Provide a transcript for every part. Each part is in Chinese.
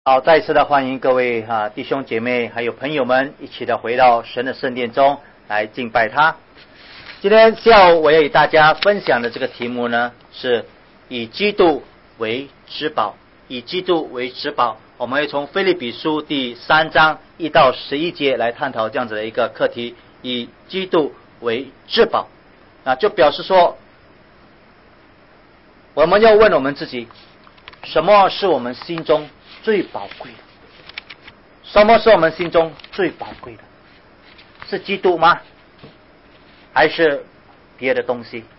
好，再一次的欢迎各位弟兄姐妹还有朋友们一起的回到神的圣殿中来敬拜他。今天下午我要与大家分享的这个题目呢，是以基督为至宝。以基督为至宝，我们会从腓立比书第3章1到11节来探讨这样子的一个课题，以基督为至宝。就表示说，我们要问我们自己，什么是我们心中最宝贵的？什么是我们心中最宝贵的？是基督吗？还是别的东西？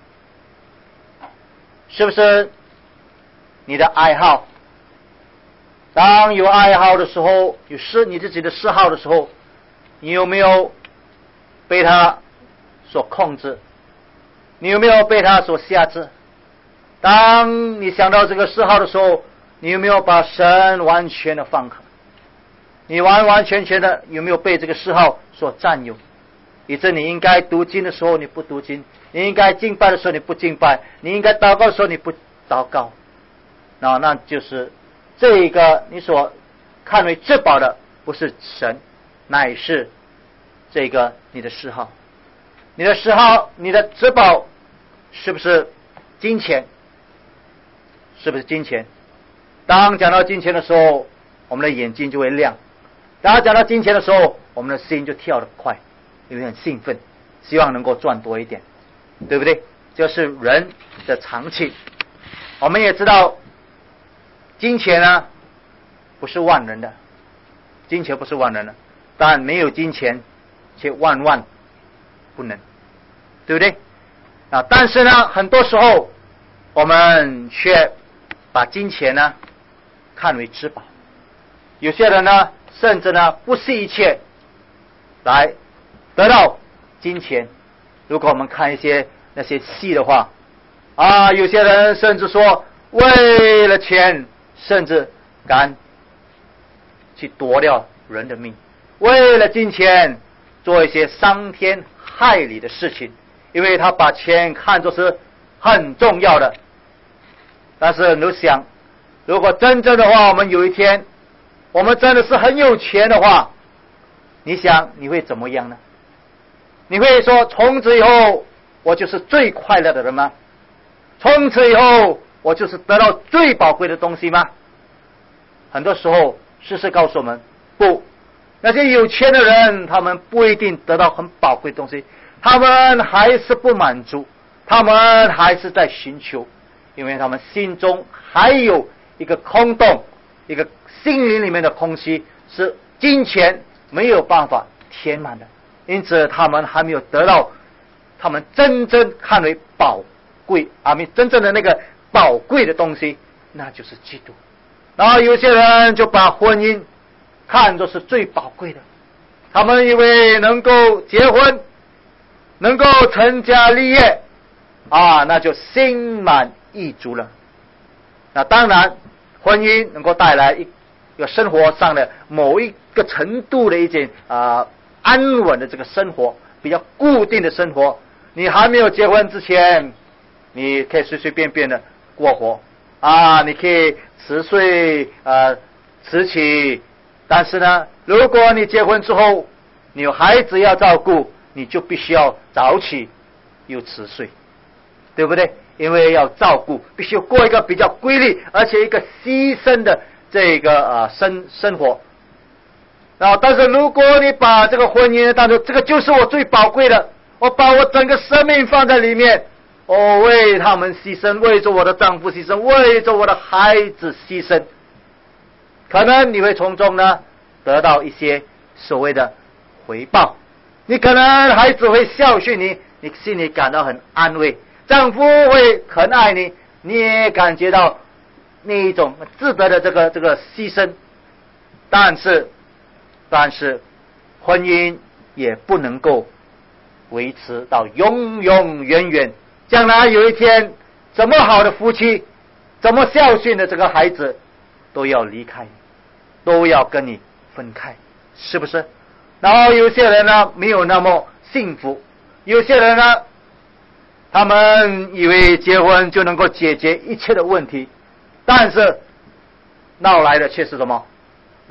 是不是你的爱好？当有爱好的时候，有你自己的嗜好的时候，你有没有被他所控制？你有没有被他所辖制？当你想到这个嗜好的时候，你有没有把神完全的放开？你完完全全的有没有被这个嗜好所占有？以致你应该读经的时候你不读经，你应该敬拜的时候你不敬拜，你应该祷告的时候你不祷告。那就是这一个你所看为至宝的，不是神，乃是这个你的嗜好。你的嗜好，你的至宝是不是金钱？是不是金钱？当讲到金钱的时候，我们的眼睛就会亮；当讲到金钱的时候，我们的心就跳得快，有点兴奋，希望能够赚多一点，对不对？就是人的常情。我们也知道，金钱呢不是万能的，金钱不是万能的，但没有金钱却万万不能，对不对？但是呢，很多时候我们却把金钱呢看为至宝。有些人呢，甚至呢不惜一切来得到金钱。如果我们看那些戏的话，有些人甚至说为了钱，甚至敢去夺掉人的命，为了金钱做一些伤天害理的事情，因为他把钱看作是很重要的。但是你想，如果真正的话，我们有一天我们真的是很有钱的话，你想你会怎么样呢？你会说从此以后我就是最快乐的人吗？从此以后我就是得到最宝贵的东西吗？很多时候事实告诉我们，不，那些有钱的人他们不一定得到很宝贵的东西，他们还是不满足，他们还是在寻求，因为他们心中还有一个空洞，一个心灵里面的空隙是金钱没有办法填满的，因此他们还没有得到他们真正看为宝贵真正的那个宝贵的东西，那就是基督。然后有些人就把婚姻看作是最宝贵的，他们以为能够结婚，能够成家立业那就心满意足了。当然婚姻能够带来一个生活上的某一个程度的一件安稳的这个生活，比较固定的生活。你还没有结婚之前，你可以随随便便的过活你可以迟睡迟起。但是呢，如果你结婚之后，你有孩子要照顾，你就必须要早起又迟睡，对不对？因为要照顾，必须过一个比较规律而且一个牺牲的这个生活。但是如果你把这个婚姻当作这个就是我最宝贵的，我把我整个生命放在里面，我为他们牺牲，为着我的丈夫牺牲，为着我的孩子牺牲，可能你会从中呢得到一些所谓的回报。你可能孩子会孝顺你，你心里感到很安慰，丈夫会很爱你，你也感觉到那一种值得的这个牺牲。但是婚姻也不能够维持到永永远远。将来有一天，怎么好的夫妻，怎么孝顺的这个孩子，都要离开，都要跟你分开，是不是？然后有些人呢没有那么幸福，有些人呢他们以为结婚就能够解决一切的问题，但是闹来的却是什么？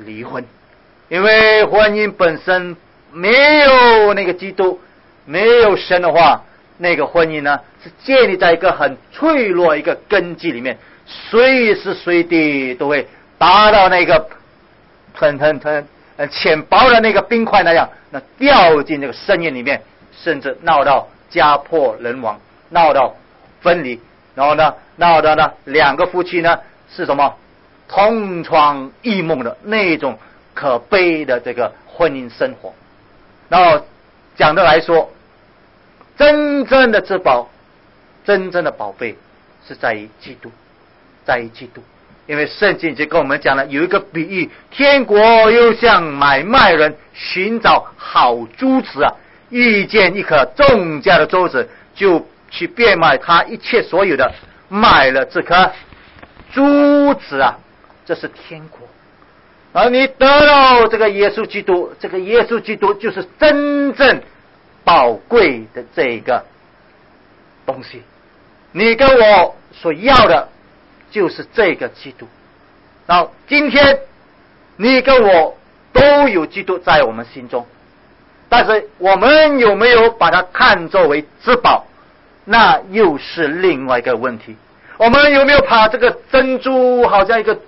离婚，因为婚姻本身没有那个基督，没有神的话，那个婚姻呢是建立在一个很脆弱一个根基里面，随时随地都会达到那个很浅薄的那个冰块那样，那掉进这个深渊里面，甚至闹到家破人亡，闹到分离，然后呢闹到呢两个夫妻呢是什么同床异梦的那种可悲的这个婚姻生活。然后讲的来说，真正的至宝，真正的宝贝是在于基督，在于基督。因为圣经就跟我们讲了，有一个比喻，天国又像买卖人寻找好珠子啊，遇见一颗重价的珠子，就去变卖他一切所有的，买了这颗珠子啊，这是天国。而你得到这个耶稣基督，这个耶稣基督就是真正宝贵的这个东西，你跟我所要的就是这个基督。然后今天你跟我都有基督在我们心中，但是我们有没有把它看作为至宝，那又是另外一个问题。我们有没有把这个珍珠好像一个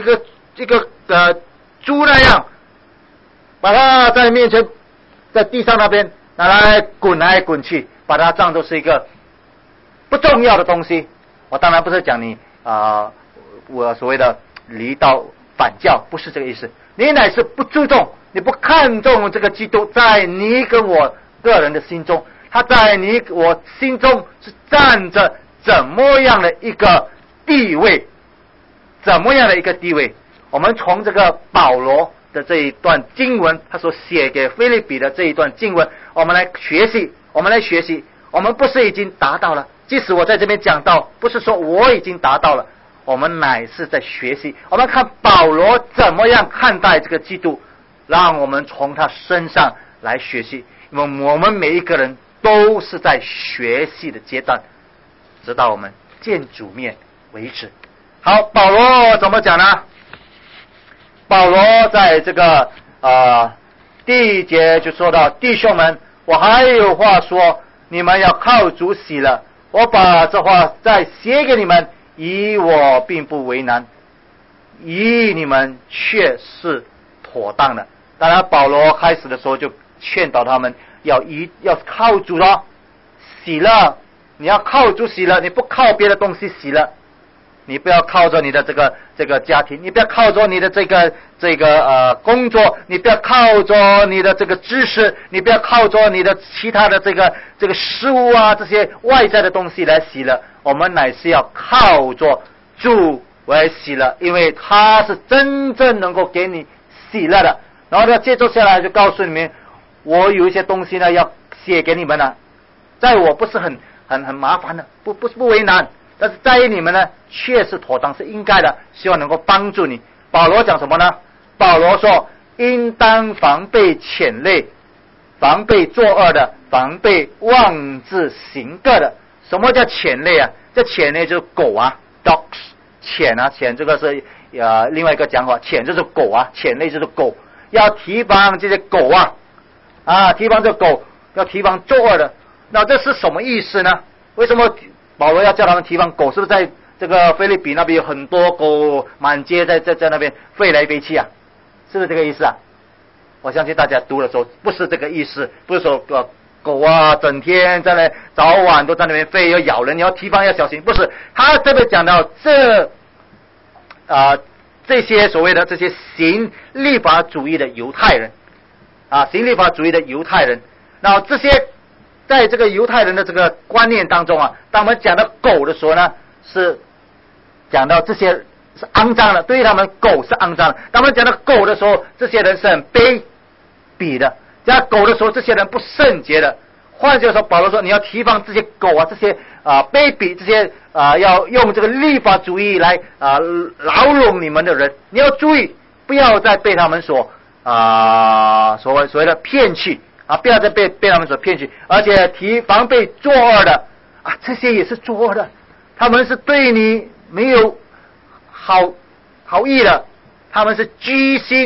猪那样，把它在面前在地上那边拿来滚来滚去，把它当作是一个不重要的东西。我当然不是讲你我所谓的离道反教，不是这个意思。你乃是不注重，你不看重这个基督在你跟我个人的心中，他在你我心中是站着怎么样的一个地位，怎么样的一个地位。我们从这个保罗的这一段经文，他所写给腓立比的这一段经文，我们来学习。我们不是已经达到了，即使我在这边讲到，不是说我已经达到了，我们乃是在学习。我们看保罗怎么样看待这个基督，让我们从他身上来学习。因为我们每一个人都是在学习的阶段，直到我们见主面为止。好，保罗怎么讲呢？保罗在这个第一节就说到，弟兄们，我还有话说，你们要靠主喜乐。我把这话再写给你们，以我并不为难，以你们却是妥当的。当然保罗开始的时候就劝导他们要靠主了，喜乐，你要靠主喜乐，你不靠别的东西喜乐。你不要靠着你的这个家庭，你不要靠着你的这个工作，你不要靠着你的这个知识，你不要靠着你的其他的这个事物啊，这些外在的东西来喜乐。我们乃是要靠着主来喜乐，因为他是真正能够给你喜乐的。然后呢，接着下来就告诉你们，我有一些东西呢要写给你们了，在我不是很麻烦的，不为难。但是在于你们呢，确实妥当，是应该的，希望能够帮助你。保罗讲什么呢？保罗说，应当防备潜类，防备作恶的，防备妄自行恶的。什么叫潜类啊？这潜类就是狗啊 ，dogs， 潜啊，潜这个是另外一个讲法，潜就是狗啊，潜类就是狗，要提防这些狗啊，提防这狗，要提防作恶的。那这是什么意思呢？为什么保罗要叫他们提防狗？是不是在这个腓立比那边有很多狗满街在那边飞来飞去啊？是不是这个意思啊？我相信大家读的时候不是这个意思，不是说狗啊整天在那早晚都在那边飞，要咬人，你要提防要小心。不是，他这边讲到这些所谓的这些行律法主义的犹太人行律法主义的犹太人，然后这些在这个犹太人的这个观念当中当我们讲到狗的时候呢，是讲到这些是肮脏的，对于他们狗是肮脏的。当我们讲到狗的时候，这些人是很卑鄙的；讲狗的时候，这些人不圣洁的。换句话说，保罗说你要提防这些狗这些卑鄙，这些要用这个律法主义来牢笼你们的人，你要注意，不要再被他们所谓的骗去。不要再被他们所骗去，而且防备作恶的这些也是作恶的，他们是对你没有好意的，他们是居心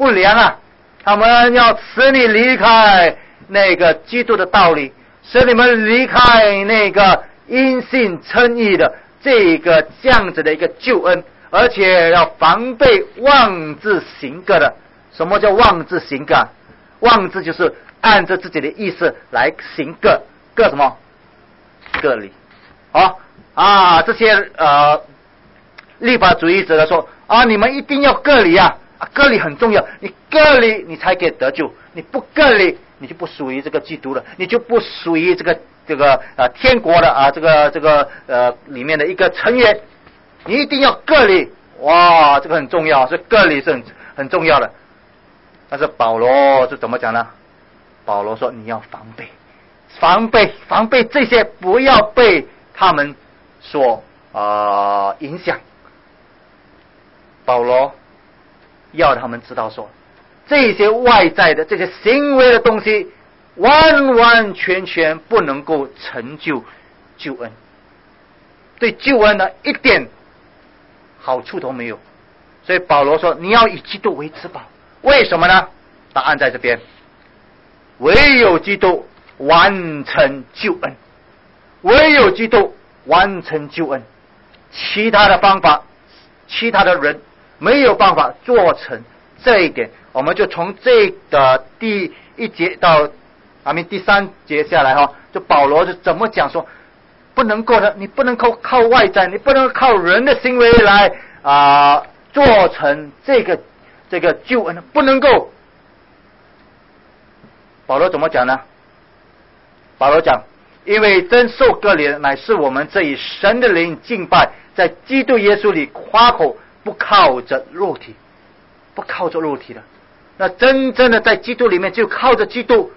不良啊，他们要使你离开那个基督的道理，使你们离开那个因信称义的这样子的一个救恩，而且要防备妄自行各的。什么叫妄自行各？妄自就是按着自己的意思来行各什么？各理。这些立法主义者的说你们一定要各理各理很重要，你各理你才可以得救，你不各理你就不属于这个基督了，你就不属于这个天国的这个里面的一个成员，你一定要各理。哇，这个很重要，所以各理是很重要的。但是保罗是怎么讲呢？保罗说你要防备这些，不要被他们所影响。保罗要他们知道说，这些外在的这些行为的东西完完全全不能够成就救恩，对救恩呢一点好处都没有。所以保罗说你要以基督为至宝。为什么呢？答案在这边，唯有基督完成救恩，唯有基督完成救恩，其他的方法，其他的人没有办法做成这一点。我们就从这个第1节到第3节下来就保罗就怎么讲说，不能够的，你不能靠外在，你不能靠人的行为来做成这个救恩，不能够。保罗怎么讲呢？保罗讲，因为真受割礼的乃是我们这以神的灵敬拜，在基督耶稣里夸口，不靠着肉体的。那真正的在基督里面，就靠着基督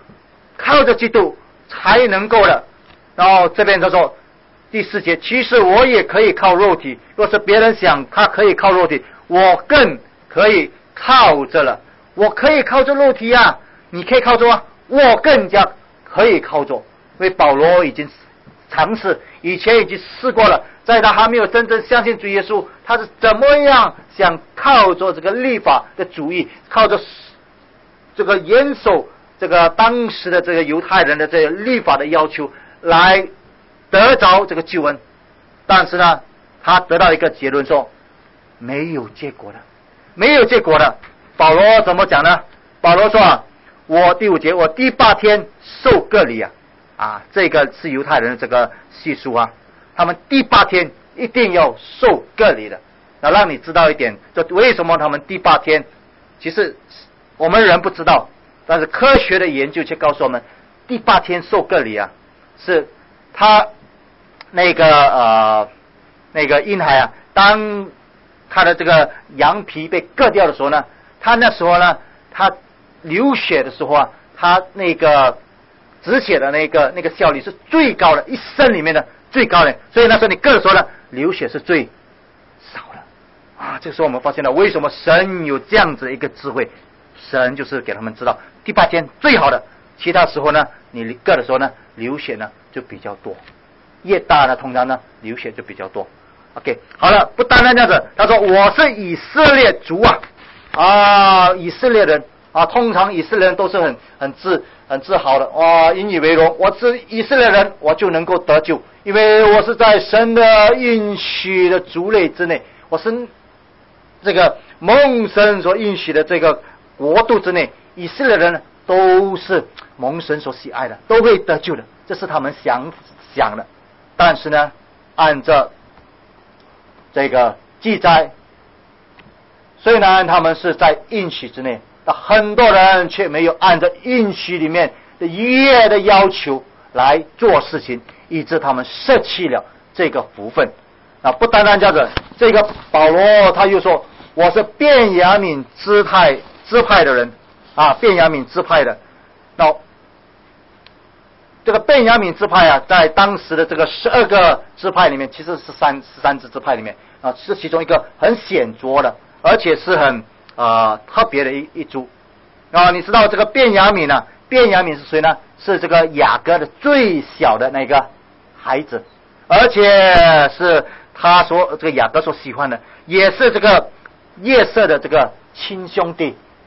才能够的。然后这边他说第4节，其实我也可以靠肉体，若是别人想他可以靠肉体，我更可以靠着了。我可以靠着肉体你可以靠着我更加可以靠着。因为保罗已经尝试，以前已经试过了，在他还没有真正相信主耶稣，他是怎么样想靠着这个律法的主义，靠着这个严守这个当时的这个犹太人的这个律法的要求来得着这个救恩。但是呢，他得到一个结论说没有结果的。保罗怎么讲呢？保罗说我第5节，我第8天受割礼这个是犹太人的这个习俗他们第8天一定要受割礼的。那让你知道一点，就为什么他们第8天，其实我们人不知道，但是科学的研究却告诉我们，第8天受割礼是他那个婴孩当他的这个羊皮被割掉的时候呢，他那时候呢，他流血的时候他那个止血的那个效率是最高的，一生里面的最高的。所以那时候你割的时候呢，流血是最少的这个时候我们发现了为什么神有这样子一个智慧，神就是给他们知道第8天最好的，其他时候呢你割的时候呢，流血呢就比较多，越大呢通常呢流血就比较多。OK， 好了，不单单这样子，他说我是以色列族以色列人通常以色列人都是很自豪的引以为荣，我是以色列人，我就能够得救，因为我是在神的应许的族类之内，我是这个蒙神所应许的这个国度之内，以色列人都是蒙神所喜爱的，都会得救的，这是他们想的。但是呢，按照这个记载，虽然他们是在应许之内，但很多人却没有按照应许里面的逾越的要求来做事情，以致他们舍弃了这个福分。不单单这样子，这个保罗他又说我是便雅悯支派的人便雅悯支派的。那这个便雅悯支派在当时的这个12个支派里面，其实是13支支派里面是其中一个很显著的，而且是很特别的一族。你知道这个便雅悯呢？便雅悯是谁呢？是这个雅各的最小的那个孩子，而且是这个雅各所喜欢的，也是这个约瑟的这个亲兄弟，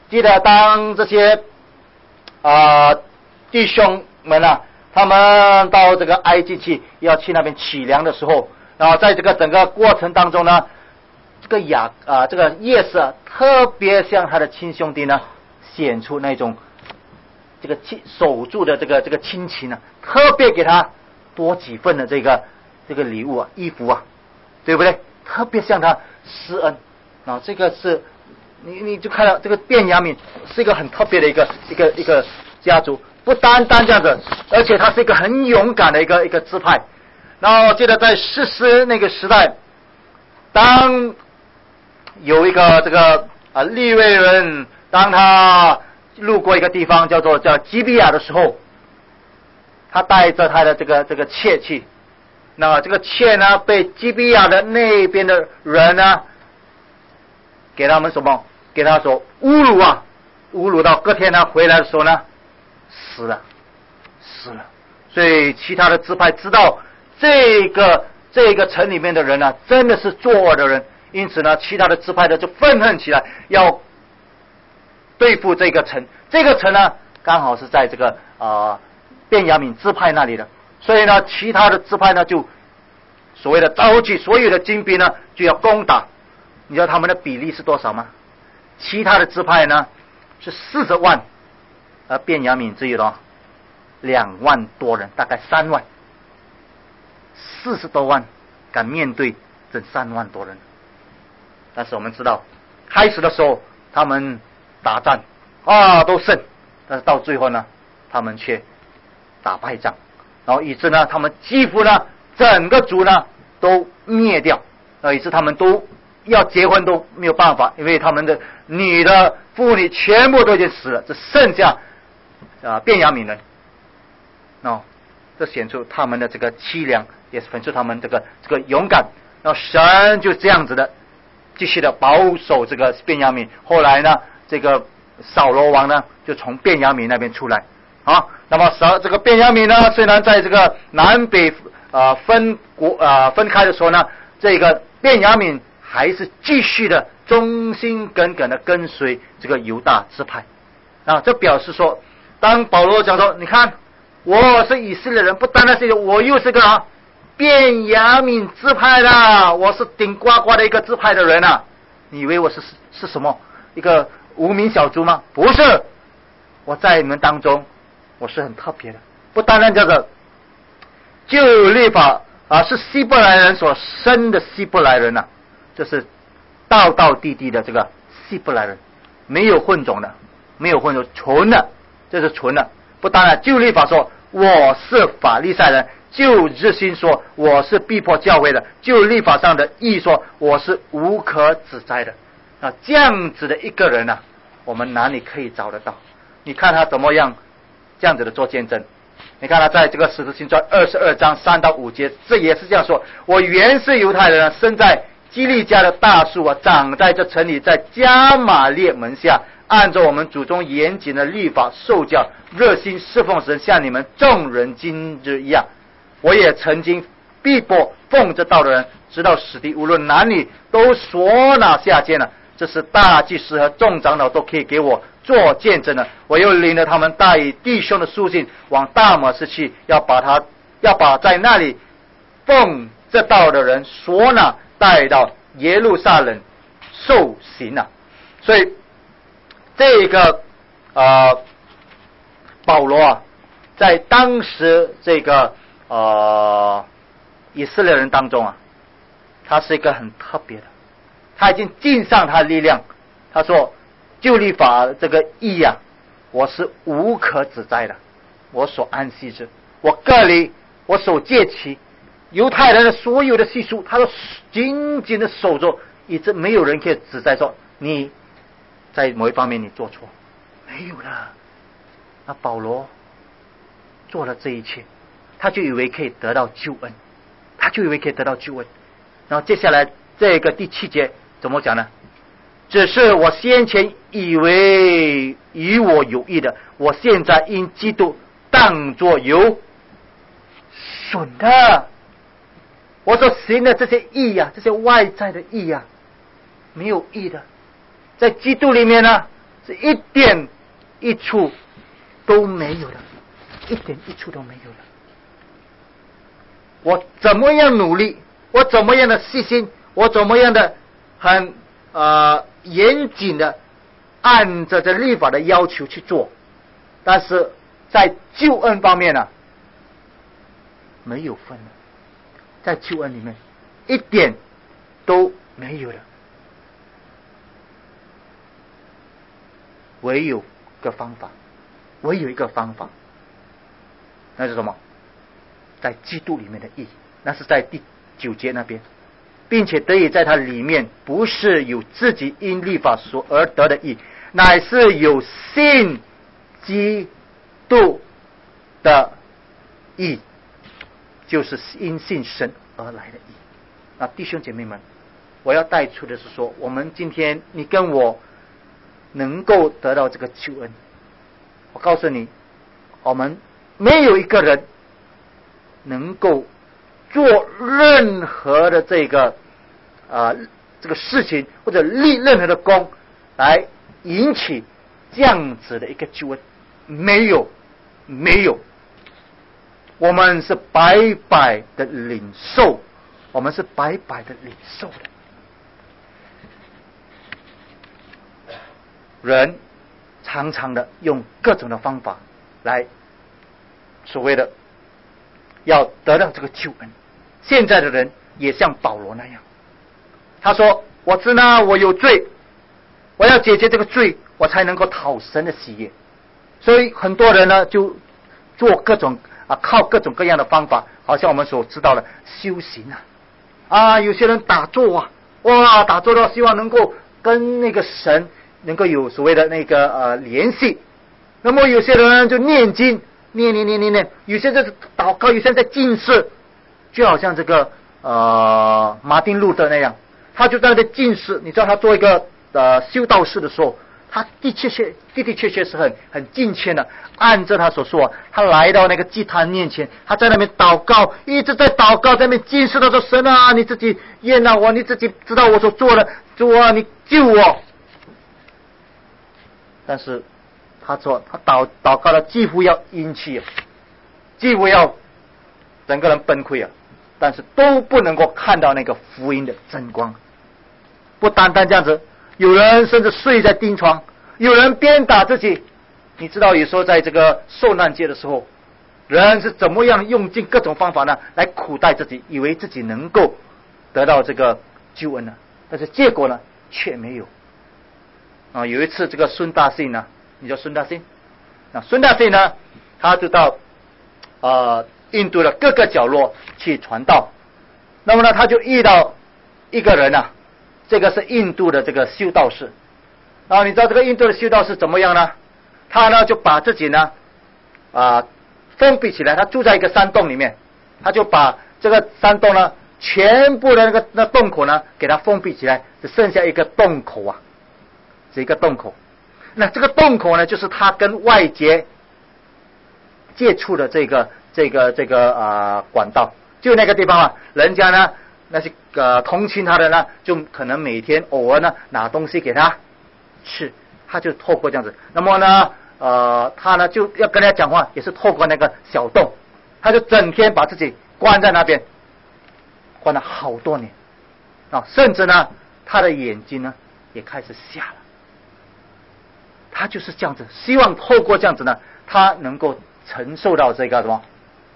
记得当这些弟兄们啊，他们到这个埃及去，要去那边取粮的时候，然后在这个整个过程当中呢，这个耶瑟特别向他的亲兄弟呢显出那种这个守住的这个亲情呢，特别给他多几份的这个礼物啊，衣服啊，对不对？特别向他施恩啊，这个是你就看到这个便雅悯是一个很特别的一个家族，不单单这样子，而且他是一个很勇敢的一个支派。然后记得在士师那个时代，当有一个这个利未人，当他路过一个地方叫基比亚的时候，他带着他的这个妾去，那这个妾呢被基比亚的那边的人呢给他们什么？给他说侮辱到隔天呢回来的时候呢死了。所以其他的支派知道这个城里面的人呢真的是作恶的人，因此呢其他的支派呢就愤恨起来，要对付这个城。这个城呢刚好是在这个便雅悯支派那里的，所以呢其他的支派呢就所谓的召集所有的精兵呢就要攻打。你知道他们的比例是多少吗？其他的支派呢是40万，而便雅悯只有2万多人，大概3万，40多万敢面对这3万多人。但是我们知道开始的时候他们打仗都胜，但是到最后呢他们却打败仗，然后以致呢他们几乎呢整个族呢都灭掉，以致他们都要结婚都没有办法，因为他们的女的妇女全部都已经死了，只剩下便雅悯人。这显出他们的这个凄凉，也显出他们这个勇敢。然后神就这样子的继续的保守这个便雅悯。后来呢这个扫罗王呢就从便雅悯那边出来那么这个便雅悯呢虽然在这个南北分开的时候呢，这个便雅悯还是继续的忠心耿耿的跟随这个犹大支派这表示说，当保罗讲说你看我是以色列人，不单单是我又是个便雅悯支派的，我是顶呱呱的一个支派的人你以为我是什么一个无名小卒吗？不是，我在你们当中我是很特别的，不单单叫做旧律法是希伯来人所生的希伯来人这是道道地地的这个希伯来人，没有混种的，纯的，这是纯的。不当然旧律法说我是法利赛人，旧日新说我是逼迫教会的，旧律法上的义说我是无可指摘的这样子的一个人我们哪里可以找得到？你看他怎么样这样子的做见证。你看他在这个使徒行传22章3到5节，这也是这样说，我原是犹太人生在基利家的大树长在这城里，在加玛列门下，按照我们祖宗严谨的律法受教，热心侍奉神，像你们众人今日一样。我也曾经逼迫奉这道的人，直到死地，无论哪里都所拿下监了。这是大祭司和众长老都可以给我做见证的。我又领了他们带以弟兄的书信往大马士去，要把在那里奉这道的人所拿带到耶路撒冷受刑所以这个保罗在当时这个以色列人当中他是一个很特别的，他已经尽上他的力量。他说旧律法这个义我是无可指摘的，我所安息之，我隔离，我守戒期，犹太人的所有的习俗他都紧紧的守着，以致没有人可以指摘说你在某一方面你做错，没有了。那保罗做了这一切，他就以为可以得到救恩，然后接下来这个第7节怎么讲呢？只是我先前以为与我有益的，我现在因基督当作有损的。我所行的这些义这些外在的义没有益的，在基督里面呢， 是一点益处都没有了，一点益处都没有了。我怎么样努力，我怎么样的细心，我怎么样的很严谨的按着这律法的要求去做，但是在救恩方面呢，没有分了，在救恩里面一点都没有了。唯有个方法，唯有一个方法，那是什么？在基督里面的义，那是在第9节那边，并且得以在它里面，不是有自己因律法所而得的义，乃是有信基督的义，就是因信神而来的义。那弟兄姐妹们，我要带出的是说，我们今天你跟我能够得到这个救恩，我告诉你，我们没有一个人能够做任何的这个事情，或者立任何的功来引起这样子的一个救恩，没有，我们是白白的领受，我们是白白的领受的。人常常的用各种的方法来所谓的要得到这个救恩。现在的人也像保罗那样，他说我知道我有罪，我要解决这个罪，我才能够讨神的喜悦。所以很多人呢就做各种靠各种各样的方法，好像我们所知道的修行有些人打坐打坐到希望能够跟那个神能够有所谓的那个联系。那么有些人就念经，念，有些就是祷告，有些人在禁食，就好像这个马丁路德那样，他就在那边禁食。你知道他做一个修道士的时候，他的确是很敬虔的，按照他所说他来到那个祭坛面前，他在那边祷告，一直在祷告，在那边禁食。他说神啊，你自己验了我，你自己知道我所做的，主啊，你救我。但是他说他祷告了几乎要咽气，几乎要整个人崩溃但是都不能够看到那个福音的真光。不单单这样子，有人甚至睡在钉床，有人鞭打自己。你知道有时候在这个受难节的时候，人是怎么样用尽各种方法呢来苦待自己，以为自己能够得到这个救恩呢，但是结果呢却没有。有一次这个孙大信呢，你叫孙大信，孙大信呢，他就到印度的各个角落去传道。那么呢，他就遇到一个人这个是印度的这个修道士。然后你知道这个印度的修道士怎么样呢？他呢就把自己呢封闭起来，他住在一个山洞里面，他就把这个山洞呢全部的那洞口呢给他封闭起来，只剩下一个洞口是一个洞口。那这个洞口呢，就是他跟外界接触的这个管道。就那个地方人家呢那些同情他的呢，就可能每天偶尔呢拿东西给他吃，他就透过这样子。那么呢他呢就要跟人家讲话，也是透过那个小洞，他就整天把自己关在那边，关了好多年甚至呢他的眼睛呢也开始瞎了。他就是这样子，希望透过这样子呢，他能够承受到这个什么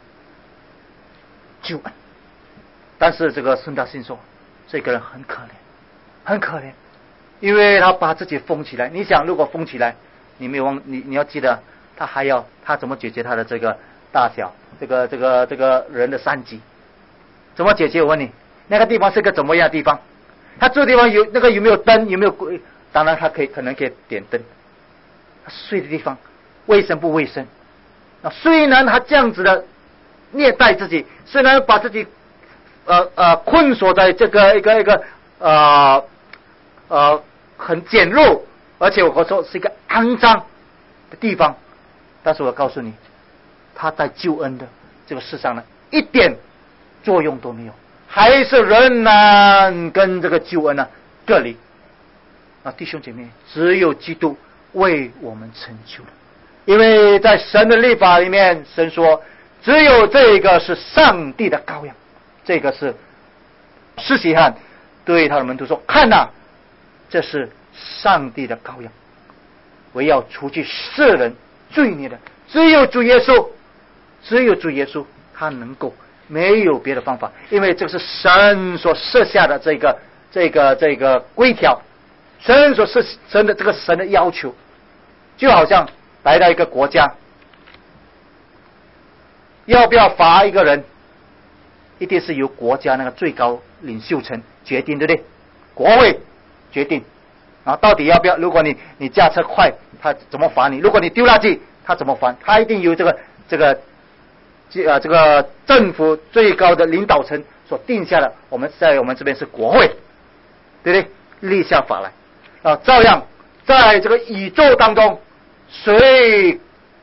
救恩。但是这个孙大信说，这个人很可怜，因为他把自己封起来。你想，如果封起来，你要记得，他怎么解决他的这个大小，这个人的3级怎么解决？我问你，那个地方是个怎么样的地方？他住的地方有没有灯？有没有鬼？当然他可能可以点灯。他睡的地方卫生不卫生？虽然他这样子的虐待自己，虽然把自己困锁在这个一个很简陋，而且我说是一个肮脏的地方，但是我告诉你，他在救恩的这个世上呢，一点作用都没有，还是仍然跟这个救恩呢隔离。弟兄姐妹，只有基督为我们成就的。因为在神的律法里面，神说只有这个是上帝的羔羊。这个是施洗约翰对他的门徒说，看哪，这是上帝的羔羊，为要除去世人罪孽的。只有主耶稣，只有主耶稣他能够，没有别的方法。因为这是神所设下的这个规条，神所设神的这个神的要求。就好像来到一个国家，要不要罚一个人，一定是由国家那个最高领袖层决定，对不对？国会决定，然后到底要不要？如果你驾车快，他怎么罚你？如果你丢垃圾，他怎么罚？他一定由这个政府最高的领导层所定下的。我们在我们这边是国会，对不对？立下法来啊，照样在这个宇宙当中，谁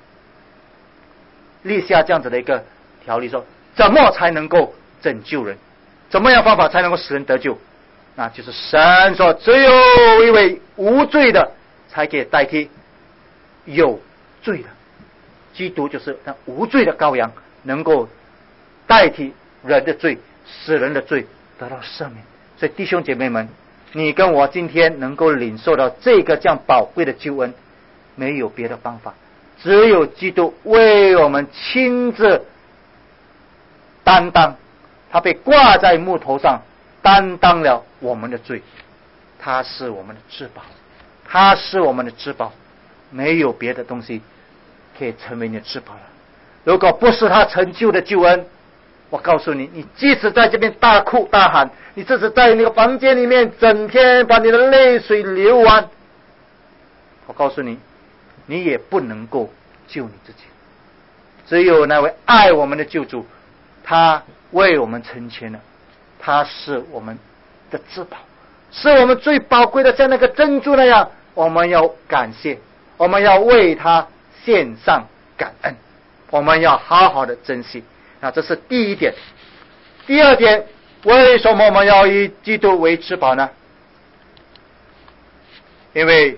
立下这样子的一个条例，说怎么才能够拯救人？怎么样方法才能够使人得救？那就是神说，只有一位无罪的才可以代替有罪的。基督就是那无罪的羔羊，能够代替人的罪，使人的罪得到赦免。所以弟兄姐妹们，你跟我今天能够领受到这个这样宝贵的救恩，没有别的方法，只有基督为我们亲自担当，他被挂在木头上，担当了我们的罪，他是我们的至宝，他是我们的至宝，没有别的东西可以成为你的至宝了。如果不是他成就的救恩，我告诉你，你即使在这边大哭大喊，你即使在那个房间里面整天把你的泪水流完，我告诉你，你也不能够救你自己。只有那位爱我们的救主，他为我们成全了，他是我们的至宝，是我们最宝贵的，像那个珍珠那样，我们要感谢，我们要为他献上感恩，我们要好好的珍惜。那这是第一点。第二点，为什么我们要以基督为至宝呢？因为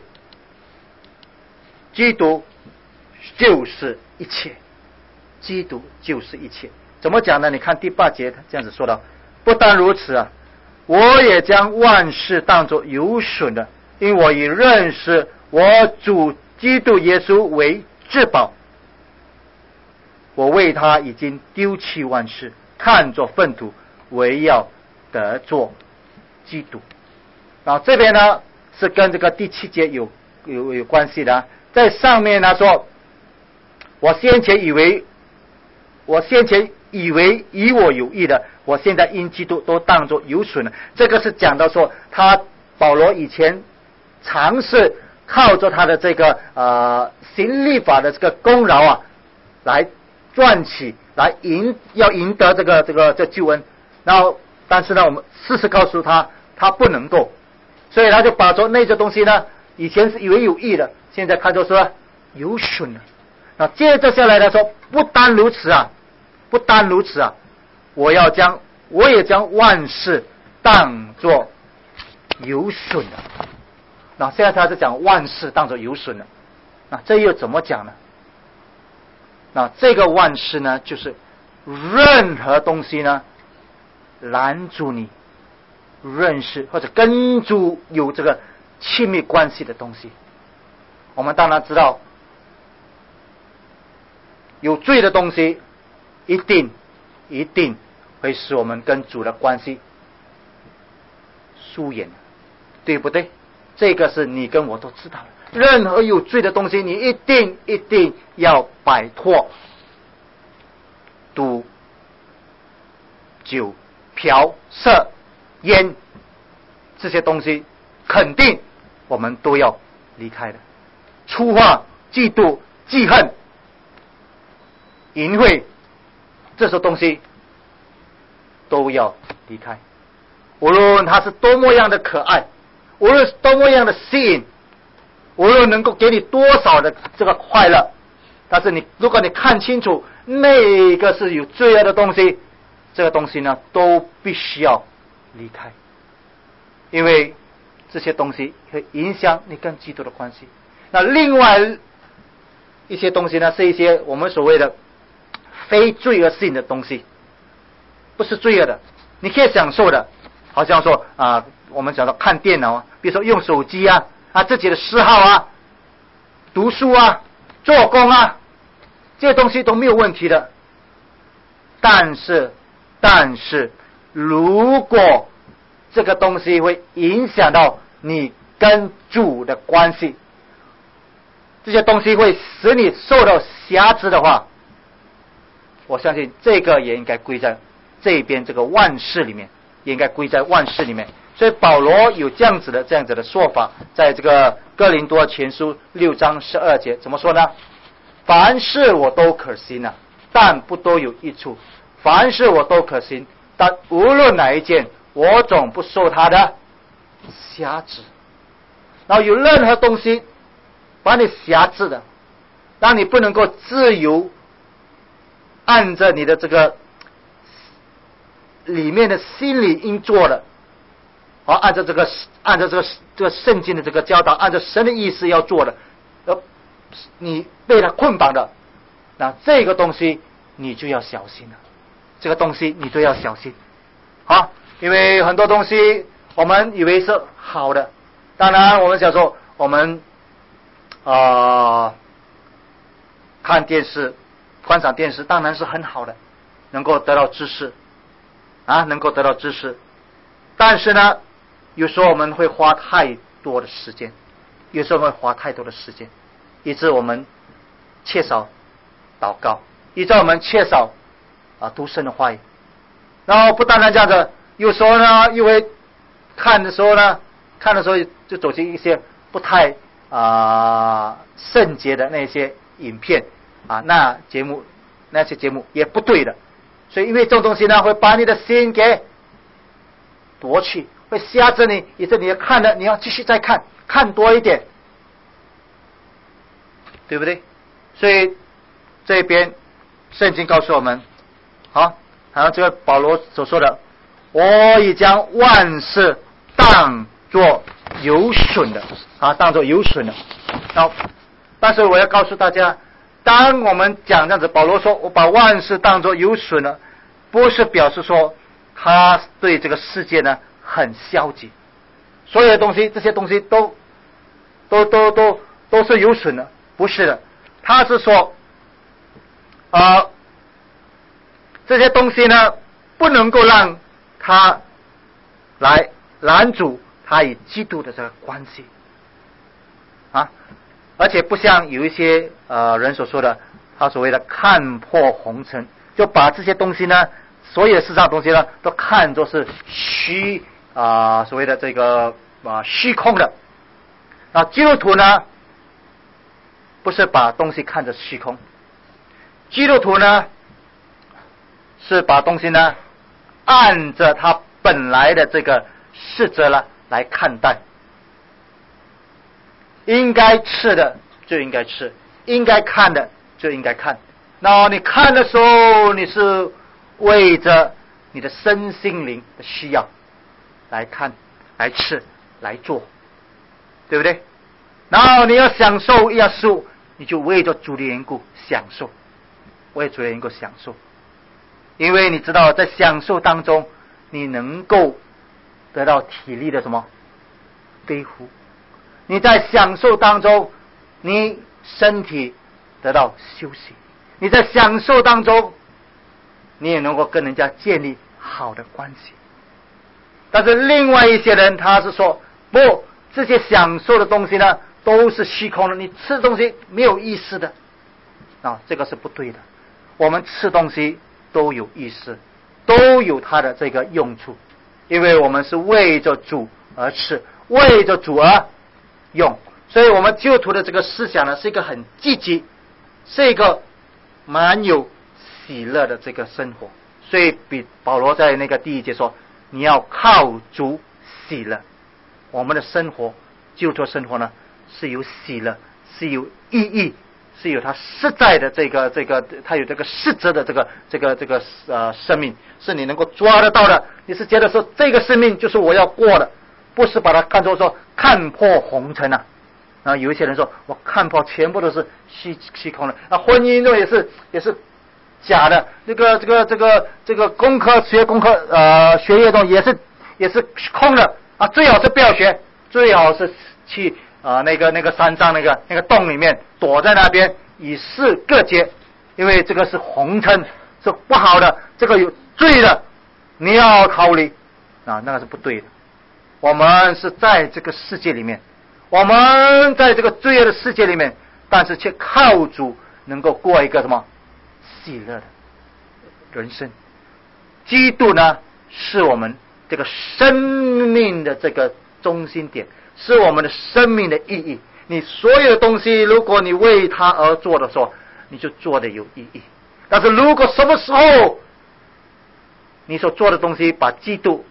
基督就是一切，基督就是一切。怎么讲呢？你看第8节他这样子说道，不但如此啊，我也将万事当作有损的，因我已认识我主基督耶稣为至宝，我为他已经丢弃万事，看作粪土，为要得作基督。然后这边呢是跟这个第7节有关系的。在上面呢说，我先前以为以我有益的，我现在因基督都当作有损了。这个是讲到说，保罗以前尝试靠着他的这个行律法的这个功劳啊，来赚取，要赢得这救恩。然后但是呢，我们事实告诉他不能够，所以他就把着那些东西呢，以前是以为有益的，现在看作说有损了。那接着下来他说，不单如此啊，我也将万事当作有损了。那现在他是讲万事当作有损了，那这又怎么讲呢？那这个万事呢，就是任何东西呢拦阻你认识或者跟主有这个亲密关系的东西。我们当然知道，有罪的东西一定会使我们跟主的关系疏远，对不对？这个是你跟我都知道的。任何有罪的东西，你一定要摆脱赌、酒、嫖、色、烟这些东西，肯定我们都要离开的。粗话、嫉妒、记恨、淫秽，这些东西都要离开。无论它是多么样的可爱，无论是多么样的吸引，无论能够给你多少的这个快乐，但是如果你看清楚那个是有罪恶的东西，这个东西呢都必须要离开，因为这些东西会影响你跟基督的关系， 那另外一些东西呢，是一些我们所谓的非罪恶性的东西，不是罪恶的，你可以享受的，好像说我们讲到看电脑啊，比如说用手机啊，自己的嗜好啊，读书啊，做工啊，这些东西都没有问题的。但是如果这个东西会影响到你跟主的关系，这些东西会使你受到辖制的话，我相信这个也应该归在这边这个万事里面，也应该归在万事里面。所以保罗有这样子的说法，在这个哥林多前书6章12节怎么说呢？凡事我都可行啊，但不都有益处。凡事我都可行，但无论哪一件，我总不受他的辖制。然后有任何东西把你辖制的，让你不能够自由按着你的这个里面的心理应做的，按照这个圣经的这个教导，按照神的意思要做的，你被他捆绑的，那这个东西你就要小心了。这个东西你都要小心，因为很多东西我们以为是好的，当然我们想说我们看电视、观赏电视当然是很好的，能够得到知识能够得到知识，但是呢，有时候我们会花太多的时间，以致我们缺少祷告，以致我们缺少读神的话语。然后不单单这样子，有时候呢，因为看的时候就走进一些不太圣洁的那些影片那些节目也不对的。所以因为这种东西呢，会把你的心给夺去，会吓着你，以致你看了你要继续再看多一点，对不对？所以这边圣经告诉我们，好像这个保罗所说的，我已将万事当作有损的当作有损的。但是我要告诉大家，当我们讲这样子，保罗说我把万事当作有损了，不是表示说他对这个世界呢很消极，所有的东西这些东西都是有损的，不是的。他是说这些东西呢不能够让他来拦阻他与基督的这个关系而且不像有一些人所说的，他所谓的看破红尘，就把这些东西呢，所有的世上东西呢，都看作是所谓的这个虚空的。基督徒呢，不是把东西看作虚空，基督徒呢是把东西呢按着他本来的这个实则来看待。应该吃的就应该吃，应该看的就应该看。那你看的时候，你是为着你的身心灵的需要来看、来吃、来做，对不对？然后你要享受一样事物，你就为着主的缘故享受，为主的缘故享受。因为你知道，在享受当中，你能够得到体力的什么恢复。你在享受当中，你身体得到休息；你在享受当中，你也能够跟人家建立好的关系。但是另外一些人，他是说不，这些享受的东西呢，都是虚空的，你吃东西没有意思的这个是不对的。我们吃东西都有意思，都有它的这个用处，因为我们是为着主而吃，为着主而用。所以我们基督徒的这个思想呢，是一个很积极，是一个蛮有喜乐的这个生活。所以比保罗在那个第1节说，你要靠主喜乐。我们的生活，基督徒生活呢，是有喜乐，是有意义，是有它实在的这个它有这个实质的这个生命，是你能够抓得到的。你是觉得说这个生命就是我要过的，不是把它看作说看破红尘然后有一些人说，我看破全部都是虚空的。婚姻中也是假的。这个功课学业中也是空的啊！最好是不要学，最好是去那个山上那个洞里面躲在那边与世隔绝，因为这个是红尘，是不好的，这个有罪的，你要逃离啊，那个是不对的。我们是在这个世界里面，我们在这个罪恶的世界里面，但是却靠主能够过一个什么喜乐的人生。基督呢，是我们这个生命的这个中心点，是我们的生命的意义。你所有的东西，如果你为他而做的时候，你就做的有意义。但是如果什么时候你所做的东西把基督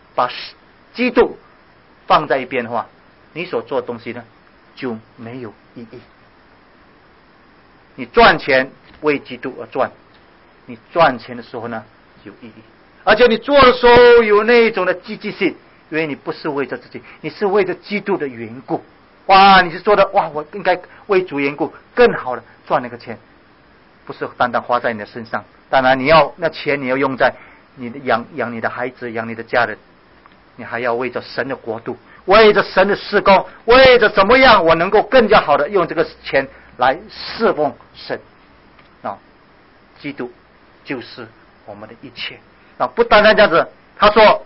放在一边的话，你所做的东西呢就没有意义。你赚钱为基督而赚，你赚钱的时候呢有意义，而且你做的时候有那种的积极性，因为你不是为着自己，你是为着基督的缘故。哇，你是做的哇，我应该为主缘故更好的赚那个钱，不是单单花在你的身上。当然那钱你要用在你的养你的孩子，养你的家人，你还要为着神的国度，为着神的事工，为着怎么样我能够更加好的用这个钱来侍奉神啊！基督就是我们的一切啊！不单单这样子，他说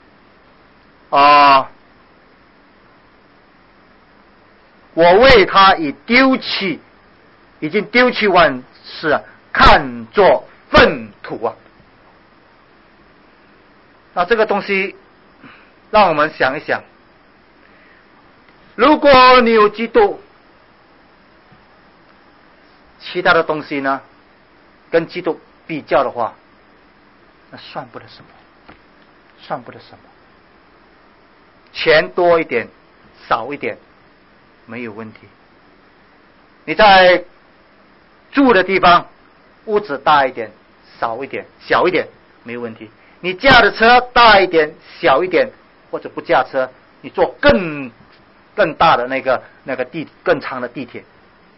我为他已经丢弃万事啊，看作粪土啊！那这个东西让我们想一想，如果你有基督，其他的东西呢跟基督比较的话，那算不得什么，算不得什么。钱多一点少一点没有问题，你在住的地方屋子大一点少一点小一点没有问题，你驾的车大一点小一点，或者不驾车，你坐更大的那个更长的地铁，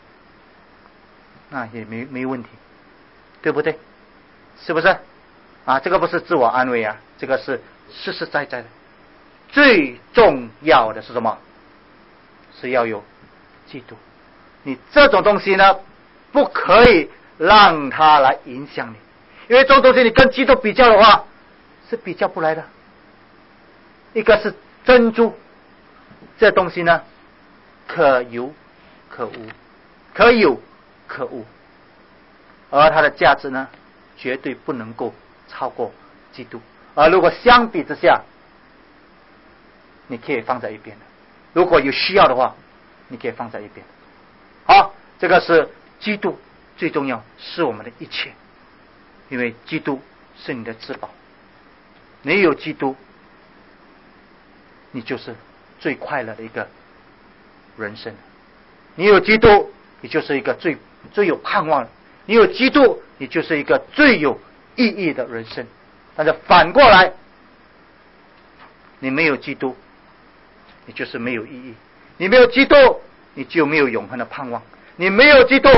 那也没问题，对不对？是不是啊？这个不是自我安慰啊，这个是实实在在的。最重要的是什么？是要有基督。你这种东西呢，不可以让它来影响你，因为这种东西你跟基督比较的话是比较不来的。一个是珍珠，这东西呢可有可无，可有可无，而它的价值呢绝对不能够超过基督。而如果相比之下，你可以放在一边的，如果有需要的话你可以放在一边。好，这个是基督最重要，是我们的一切，因为基督是你的至宝。你有基督，你就是最快乐的一个人生。你有基督，你就是一个最有盼望的。你有基督，你就是一个最有意义的人生。但是反过来，你没有基督，你就是没有意义。你没有基督，你就没有永恒的盼望。你没有基督，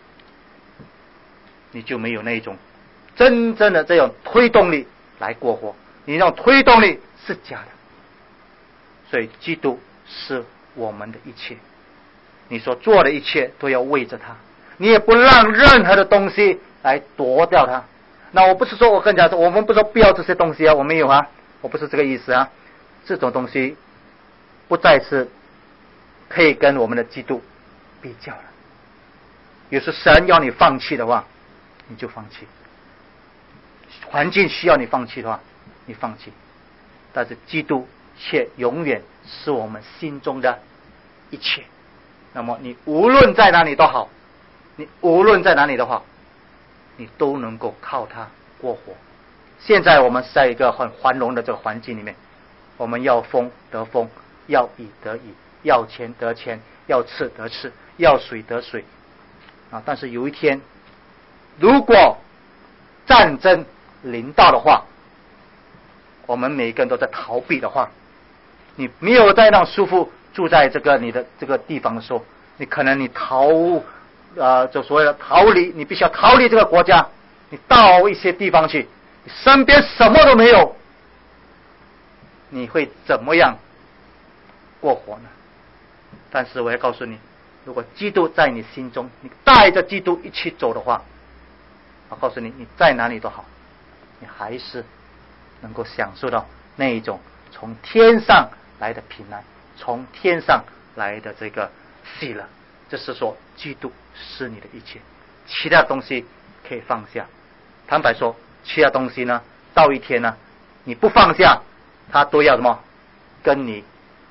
你就没有那种真正的这种推动力来过活。你那种推动力是假的。所以基督是我们的一切，你所做的一切都要为着他，你也不让任何的东西来夺掉它。那我不是说我跟你讲说我们不说不要这些东西啊，我没有啊，我不是这个意思啊。这种东西不再是可以跟我们的基督比较了。有时神要你放弃的话，你就放弃；环境需要你放弃的话，你放弃。但是基督却永远是我们心中的一切。那么你无论在哪里都好，你无论在哪里的话，你都能够靠它过活。现在我们是在一个很繁荣的这个环境里面，我们要风得风，要雨得雨，要钱得钱，要吃得吃，要水得水啊！但是有一天，如果战争临到的话，我们每一个人都在逃避的话，你没有在那舒服住在你的这个地方的时候， 你可能你就所谓的逃离，你必须要逃离这个国家，你到一些地方去，你身边什么都没有，你会怎么样过活呢？但是我要告诉你，如果基督在你心中，你带着基督一起走的话，我告诉你，你在哪里都好，你还是能够享受到那一种从天上来的平安，从天上来的这个喜乐。这是说基督是你的一切，其他东西可以放下。坦白说，其他东西呢，到一天呢，你不放下，他都要什么？跟你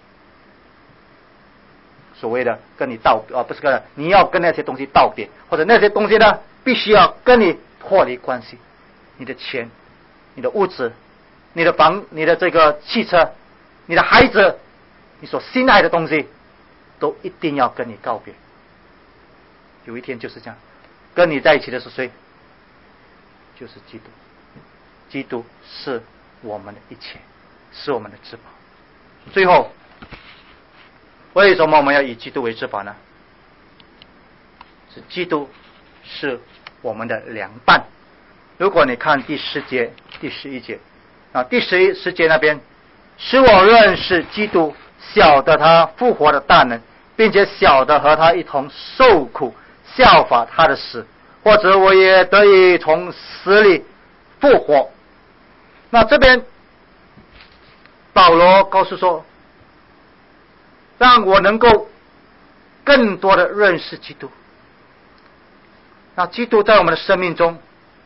所谓的跟你不是跟你要跟那些东西道别，或者那些东西呢，必须要跟你脱离关系。你的钱、你的物质、你的房、你的这个汽车、你的孩子、你所心爱的东西，都一定要跟你告别。有一天就是这样，跟你在一起的是谁？就是基督。基督是我们的一切，是我们的至宝。最后，为什么我们要以基督为至宝呢？是基督是我们的良伴。如果你看第10节、第11节第10节那边，使我认识基督，晓得他复活的大能，并且晓得和他一同受苦，效法他的死，或者我也得以从死里复活。那这边保罗告诉说，让我能够更多的认识基督。那基督在我们的生命中，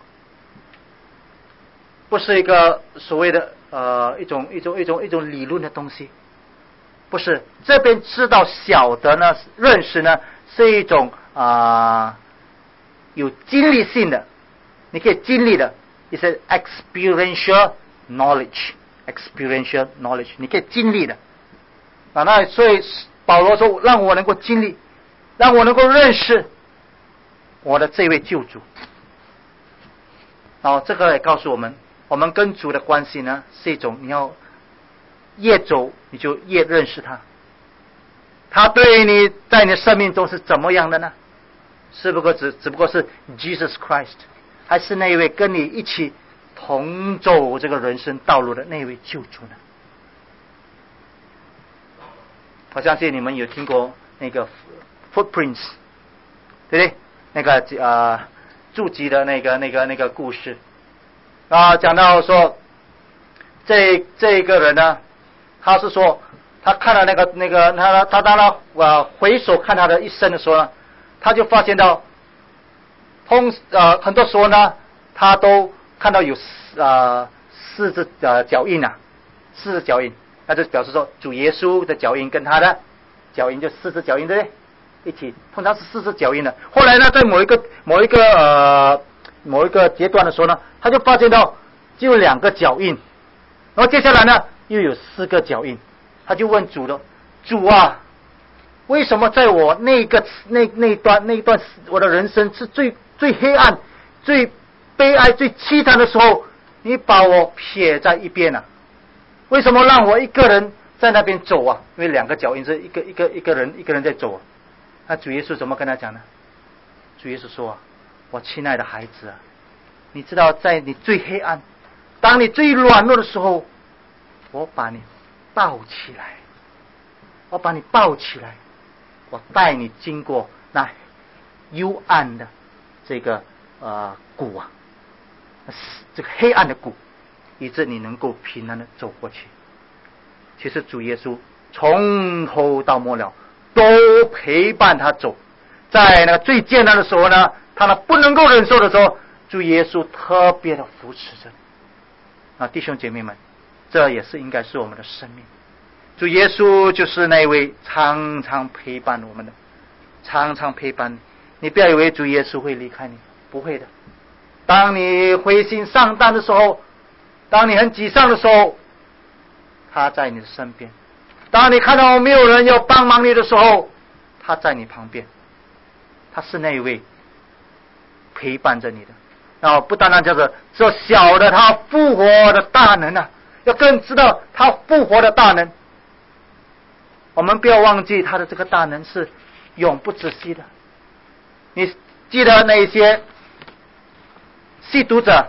不是一个所谓的一种理论的东西，不是。这边知道晓得呢，认识呢，是一种有经历性的，你可以经历的，也是 experiential knowledge， 你可以经历的。那所以保罗说，让我能够经历，让我能够认识我的这位救主。然后这个也告诉我们，我们跟主的关系呢，是一种你要越走你就越认识他。他对你在你的生命中是怎么样的呢？只不过是 Jesus Christ， 还是那一位跟你一起同走这个人生道路的那位救主呢？我相信你们有听过那个 footprints， 对不对？那个筑基的那个故事讲到说，这个人呢，他是说他看了他当他回首看他的一生的时候呢，他就发现到很多时候呢，他都看到有4只脚印4只脚印，那就表示说主耶稣的脚印跟他的脚印就4只脚印，对不对？一起，通常是4只脚印的。后来呢，在某一个阶段的时候呢，他就发现到就有2个脚印，然后接下来呢又有4个脚印，他就问主了：主啊，为什么在我那一段我的人生是最黑暗、最悲哀、最凄惨的时候，你把我撇在一边啊？为什么让我一个人在那边走啊？因为2个脚印是一个人在走啊。那主耶稣怎么跟他讲呢？主耶稣说：我亲爱的孩子啊，你知道在你最黑暗，当你最软弱的时候，我把你抱起来，我带你经过那幽暗的这个谷这个黑暗的谷，以致你能够平安的走过去。其实主耶稣从头到末了都陪伴他走，在那个最艰难的时候呢，他那不能够忍受的时候，主耶稣特别的扶持着弟兄姐妹们，这也是应该是我们的生命。主耶稣就是那位常常陪伴我们的，常常陪伴你。你不要以为主耶稣会离开你，不会的。当你灰心丧胆的时候，当你很沮丧的时候，他在你的身边。当你看到没有人要帮忙你的时候，他在你旁边。他是那一位陪伴着你的。然后不单单叫做只有晓得他复活的大能要更知道他复活的大能。我们不要忘记他的这个大能是永不止息的。你记得那些吸毒者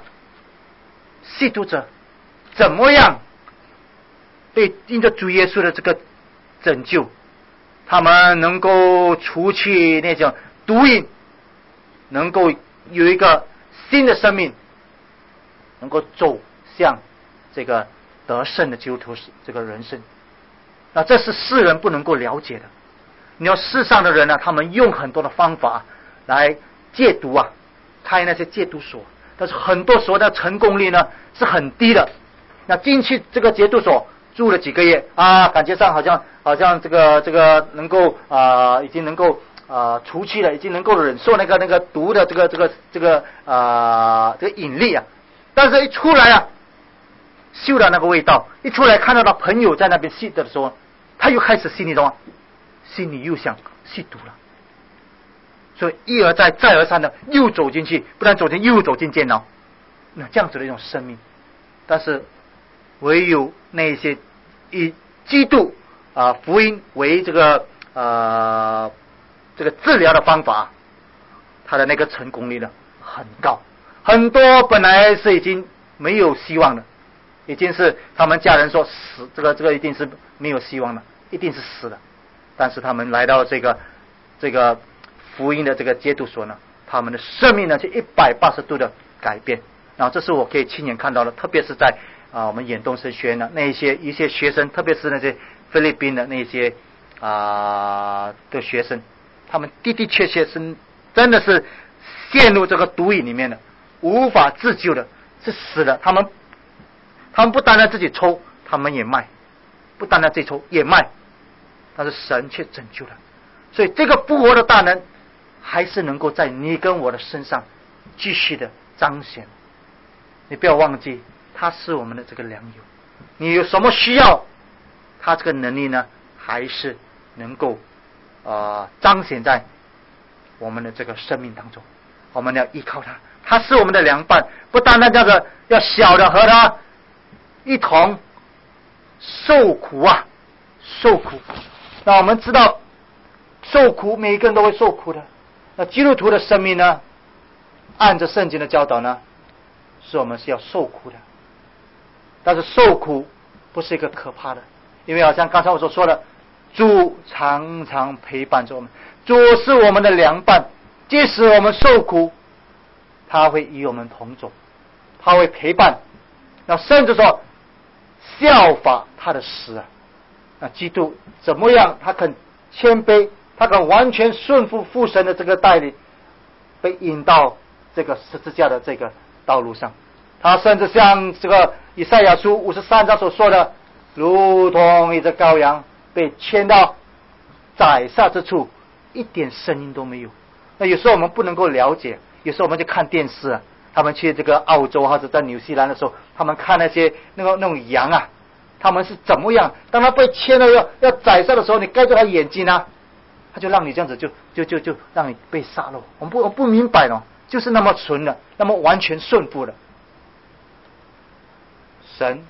怎么样被因着主耶稣的这个拯救，他们能够除去那种毒瘾，能够有一个新的生命，能够走向这个得胜的基督徒这个人生。那这是世人不能够了解的。你要世上的人呢，他们用很多的方法来戒毒啊，开那些戒毒所，但是很多时候的成功率呢是很低的。那进去这个戒毒所住了几个月啊，感觉上好像这个能够已经能够除去了，已经能够忍受那个毒的这个引力啊，但是一出来啊，嗅到那个味道，一出来看到他朋友在那边吸的时候，他又开始心里又想吸毒了，所以一而再再而三的又走进去，不但走进又走进监牢，那这样子的一种生命。但是唯有那些以基督福音为这个治疗的方法，他的那个成功率呢很高。很多本来是已经没有希望的，已经是他们家人说死，这个一定是没有希望的，一定是死的。但是他们来到这个福音的这个戒毒所呢，他们的生命呢就180度的改变。然后这是我可以亲眼看到的，特别是在我们远东神学院的那一些学生，特别是那些菲律宾的那些的学生，他们的确是真的是陷入这个毒瘾里面的，无法自救的，是死的。他们不单单自己抽，他们也卖，不单单自己抽也卖，但是神却拯救了。所以这个复活的大能还是能够在你跟我的身上继续的彰显。你不要忘记，他是我们的这个良友，你有什么需要，他这个能力呢还是能够彰显在我们的这个生命当中。我们要依靠他，他是我们的良伴，不单单这样子，要小的和他一同受苦啊，受苦。那我们知道受苦，每一个人都会受苦的。那基督徒的生命呢，按着圣经的教导呢，是我们是要受苦的。但是受苦不是一个可怕的，因为好像刚才我所说的，主常常陪伴着我们，主是我们的良伴，即使我们受苦，他会与我们同走，他会陪伴。那甚至说效法他的死啊，那基督怎么样，他肯谦卑，他肯完全顺服父神的这个带领，被引到这个十字架的这个道路上。他甚至像这个以赛亚书53章所说的，如同一只羔羊被牵到宰杀之处，一点声音都没有。那有时候我们不能够了解，有时候我们就看电视啊，他们去这个澳洲或者在纽西兰的时候，他们看那些那种羊啊，他们是怎么样，当他被牵了要宰杀的时候，你盖住他眼睛啊，他就让你这样子就让你被杀了。我们不明白了，就是那么纯的，那么完全顺服的。神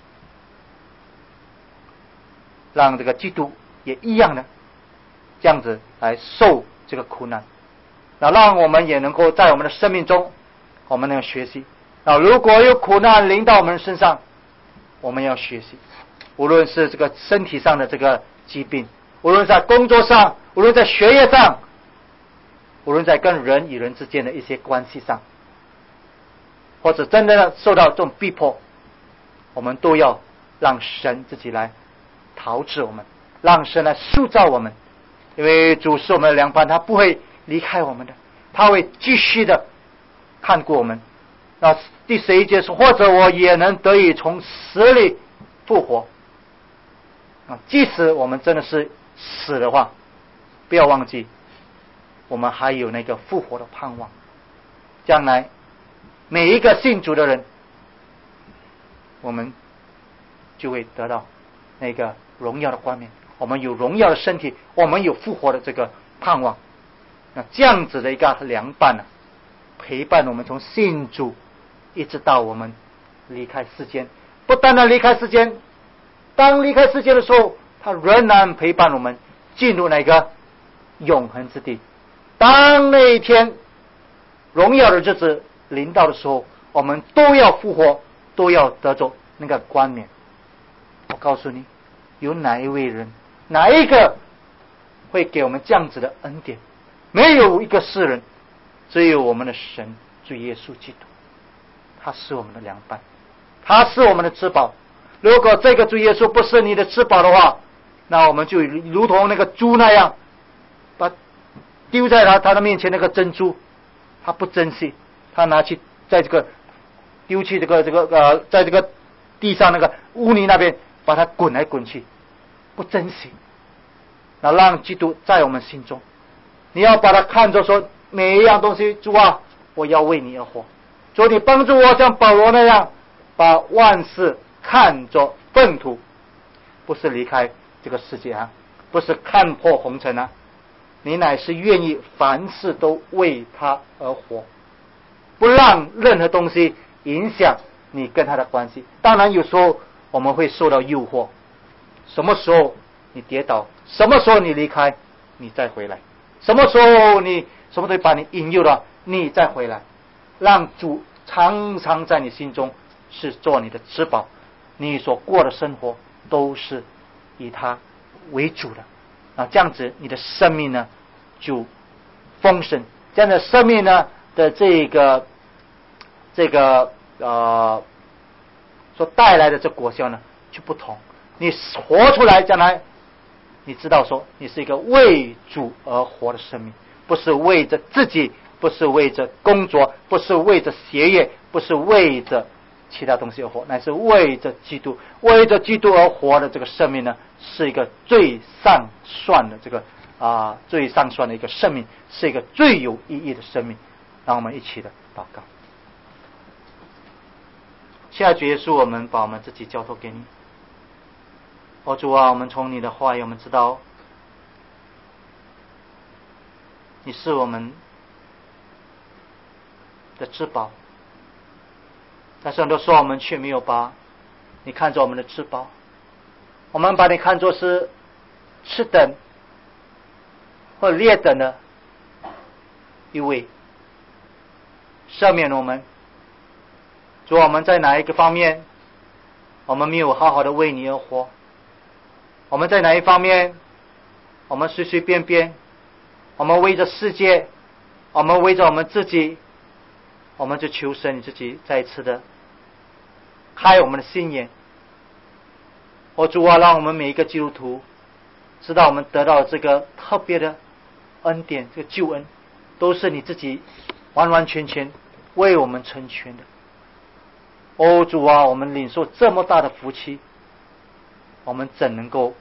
让这个基督也一样的这样子来受这个苦难，那让我们也能够在我们的生命中，我们能学习。那如果有苦难临到我们身上，我们要学习，无论是这个身体上的这个疾病，无论在工作上，无论在学业上，无论在跟人与人之间的一些关系上，或者真的受到这种逼迫，我们都要让神自己来陶冶我们，让神来塑造我们。因为主是我们的良伴，他不会离开我们的，他会继续的看过我们。那第11节说，或者我也能得以从死里复活。即使我们真的是死的话，不要忘记我们还有那个复活的盼望。将来每一个信主的人，我们就会得到那个荣耀的冠冕，我们有荣耀的身体，我们有复活的这个盼望。那这样子的一个良伴呢，陪伴我们从信主一直到我们离开世间。不单单离开世间，当离开世界的时候，他仍然陪伴我们进入那个永恒之地。当那一天荣耀的日子临到的时候，我们都要复活，都要得着那个冠冕。我告诉你，有哪一位人，哪一个会给我们这样子的恩典？没有一个世人，只有我们的神主耶稣基督，他是我们的良伴，他是我们的至宝。如果这个主耶稣不是你的至宝的话，那我们就如同那个猪那样，把丢在他的面前那个珍珠，他不珍惜，他拿去在这个丢弃在这个地上那个污泥那边，把它滚来滚去，不珍惜。那让基督在我们心中，你要把它看作说，每一样东西，主啊，我要为你而活。主，你帮助我像保罗那样，把万事看作粪土，不是离开这个世界啊，不是看破红尘啊，你乃是愿意凡事都为他而活，不让任何东西影响你跟他的关系。当然有时候我们会受到诱惑，什么时候你跌倒，什么时候你离开，你再回来，什么时候你什么东西把你引诱了，你再回来，让主常常在你心中是做你的至宝，你所过的生活都是以他为主的啊，这样子你的生命呢就丰盛，这样的生命呢的这个所带来的这果效呢就不同。你活出来，将来你知道说你是一个为主而活的生命，不是为着自己，不是为着工作，不是为着学业，不是为着其他东西而活，乃是为着基督，为着基督而活的这个生命呢，是一个最上算的最上算的一个生命，是一个最有意义的生命。让我们一起的祷告。现在主耶稣，我们把我们自己交托给你。主啊，我们从你的话语我们知道你是我们的至宝，但是很多时候我们却没有把你看作我们的至宝，我们把你看作是次等或劣等的一位。赦免我们，主，我们在哪一个方面我们没有好好的为你而活，我们在哪一方面我们随随便便，我们为着世界，我们为着我们自己，我们就求神你自己再一次的开我们的心眼。主啊，让我们每一个基督徒知道我们得到这个特别的恩典，这个救恩都是你自己完完全全为我们成全的。主啊，我们领受这么大的福气，我们怎能够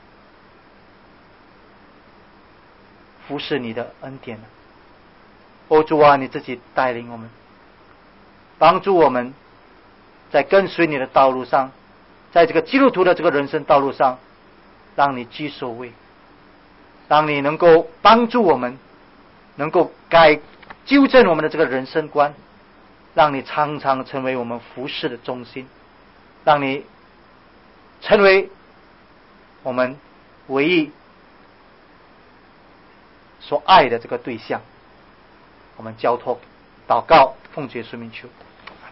服侍你的恩典呢？主啊，你自己带领我们，帮助我们在跟随你的道路上，在这个基督徒的这个人生道路上，让你居首位，让你能够帮助我们，能够纠正我们的这个人生观，让你常常成为我们服侍的中心，让你成为我们唯一所爱的这个对象。我们交托祷告，奉主耶稣名求。